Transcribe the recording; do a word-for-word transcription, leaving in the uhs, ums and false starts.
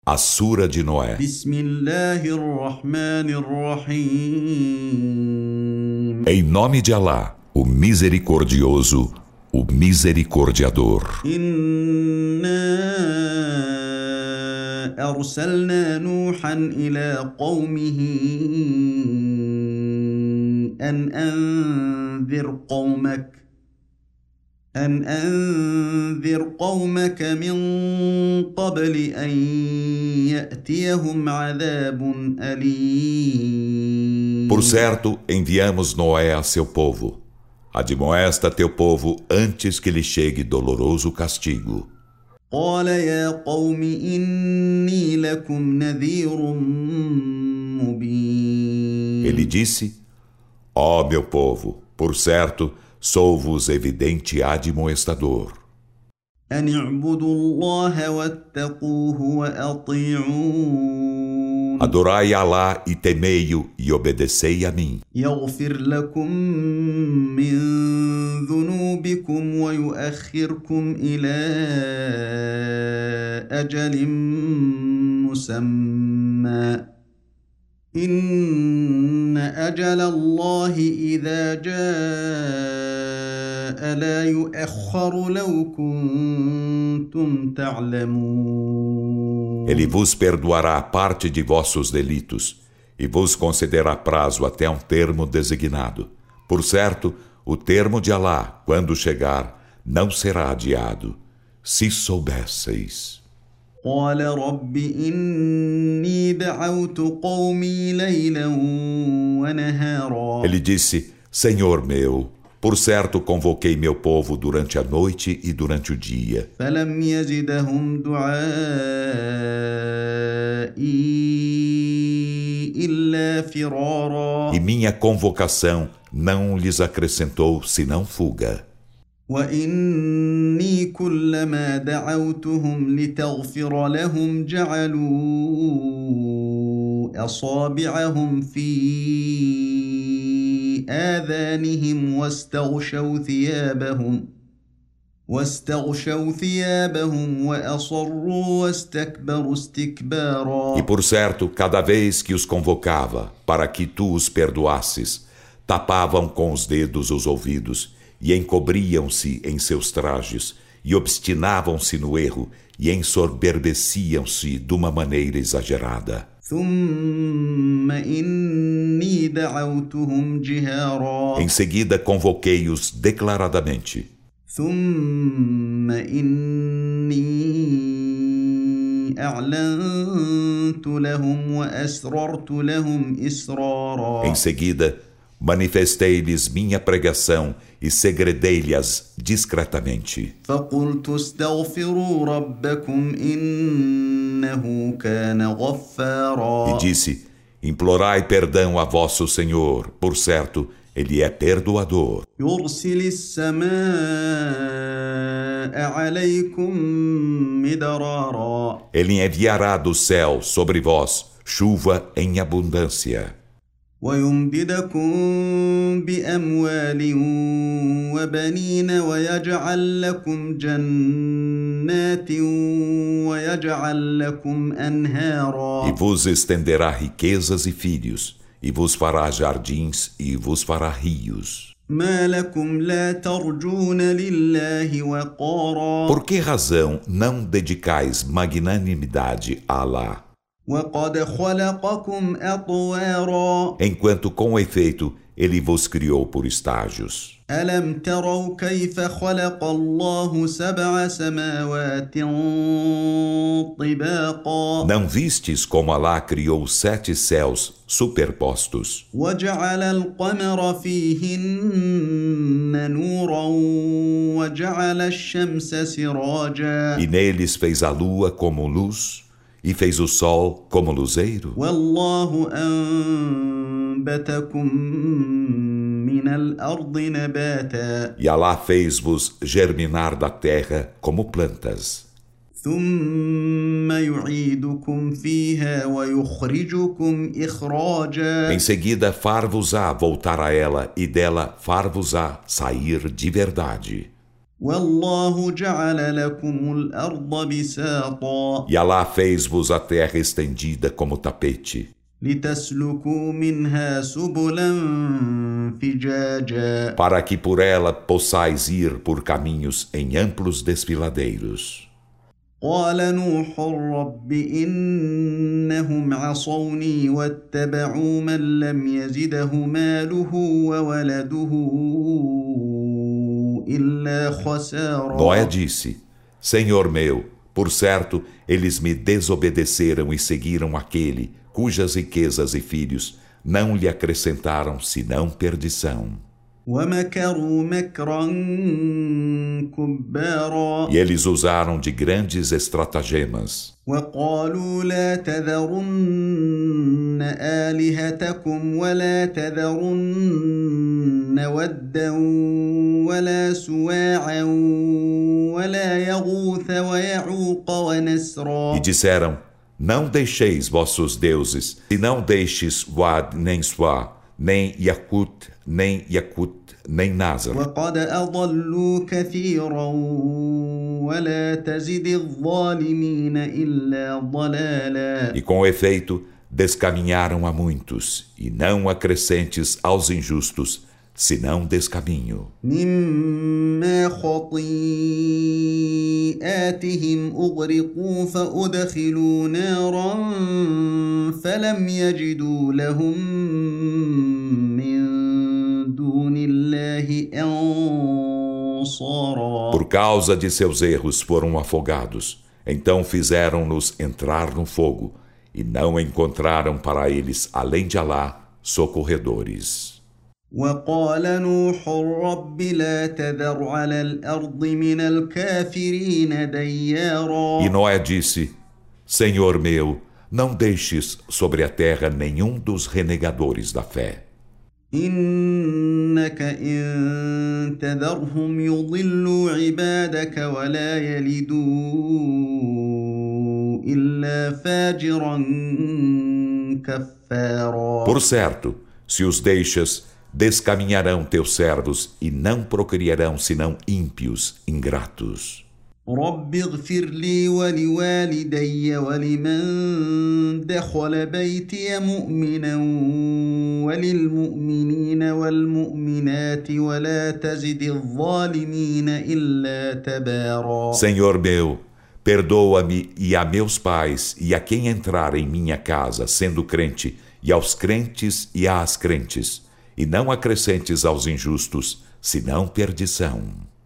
A Sura de Noé. Bismillahirrahmanirrahim. Em nome de Alá, o Misericordioso, o Misericordiador. Inna arsalna Nuhan ila qawmihi an anzir qawmak أن أنذر قومك من قبل أن يأتيهم عذاب أليم. Por certo, enviamos Noé a seu povo. Admoesta teu povo antes que lhe chegue doloroso castigo. قال يا قوم إني لكم نذير مبين. Ele disse: Ó meu povo, por certo, sou-vos evidente admoestador. أن اعبدوا الله واتقوه وأطيعون. Adorai Alá e temei-o e obedecei a mim. يغفر لكم من ذنوبكم ويؤخركم إلى أجل مسمى إن أجل الله إذا جاء لا يؤخر لو كنتم تعلمون. Ele vos perdoará parte de vossos delitos e vos concederá prazo até um termo designado. Por certo, o termo de Alá, quando chegar, não será adiado, se soubesseis. قال رب إني دعوت قومي ليلا ونهارا. Ele disse: Senhor meu, por certo convoquei meu povo durante a noite e durante o dia. فلم يزدهم دعائي إلا فرارا. E minha convocação não lhes acrescentou senão fuga. وإني كلما دعوتهم لتغفر لهم جعلوا أصابعهم في آذانهم واستغشوا ثيابهم واستغشوا ثيابهم وأصروا واستكبروا استكبارا. E por certo, cada vez que os convocava para que tu os perdoasses, tapavam com os dedos os ouvidos e encobriam-se em seus trajes, e obstinavam-se no erro, e ensoberbeciam-se de uma maneira exagerada. Em seguida convoquei-os declaradamente. Em seguida manifestei-lhes minha pregação e segredei-lhes discretamente. E disse: implorai perdão a vosso Senhor, por certo, Ele é perdoador. Ele enviará do céu sobre vós chuva em abundância. ويمددكم بأموال وبنين ويجعل لكم جنات ويجعل لكم أنهارا. E vos estenderá riquezas e filhos, e vos fará jardins e vos fará rios. ما لكم لا ترجون لله وقارا. Por que razão não dedicais magnanimidade a Alá? وقد خلقكم أطوارا. Enquanto com efeito ele vos criou por estágios. ألم تروا كيف خلق الله سبع سماوات طباقا. Não vistes como Alá criou sete céus superpostos. وجعل القمر فيهن نورا وجعل الشمس سراجا. E neles fez a lua como luz e fez o sol como luzeiro. والله أنبتكم من الأرض نباتا. E Alá fez-vos germinar da terra como plantas. ثم يعيدكم فيها ويخرجكم إخراجا. Em seguida far-vos-á voltar a ela e dela far-vos-á sair de verdade. والله جعل لكم الأرض بساطا E Alá fez-vos a terra estendida como tapete, لتسلكوا منها سبلا فجاجا para que por ela possais ir por caminhos em amplos desfiladeiros. قال نوح رب إنهم عصوني واتبعوا من لم يزده ماله وولده إلا Noé خسارا disse: Senhor meu, por certo, eles me desobedeceram e seguiram aquele cujas riquezas e filhos não lhe acrescentaram senão perdição. ومكروا مكرا كبارا E eles usaram de grandes estratagemas. وقالوا لا تذرن آلهتكم ولا تذرن ودا ولا سواعا ولا يغوث ويعوق ونسرا E disseram: Não deixeis vossos deuses, e não deixes Wad nem Suá, nem Yakut, nem Yakut, nem Nazar. وقد أضلوا كثيرا ولا تزد الظالمين إلا ضلالا E com efeito, descaminharam a muitos, e não acrescentes aos injustos, senão descaminho. مما خطيئاتهم أغرقوا فأدخلوا نارا فلم يجدوا لهم من دون الله أنصارا Por causa de seus erros foram afogados, então fizeram-nos entrar no fogo, e não encontraram para eles, além de Alá, socorredores. وقال نوح رب لا تذر على الأرض من الكافرين ديارا E Noé disse: Senhor meu, não deixes sobre a terra nenhum dos renegadores da fé. إنك إن تذرهم يضلوا عبادك ولا يلدوا إلا فاجرا كفارا Por certo, se os deixas, descaminharão teus servos e não procriarão senão ímpios, ingratos. رب اغفر لي ولوالدي ولمن دخل بيتي مؤمنا وللمؤمنين والمؤمنات ولا تزد الظالمين إلا تبارا Senhor meu, perdoa-me e a meus pais e a quem entrar em minha casa sendo crente, e aos crentes e às crentes, e não acrescentes aos injustos, senão perdição.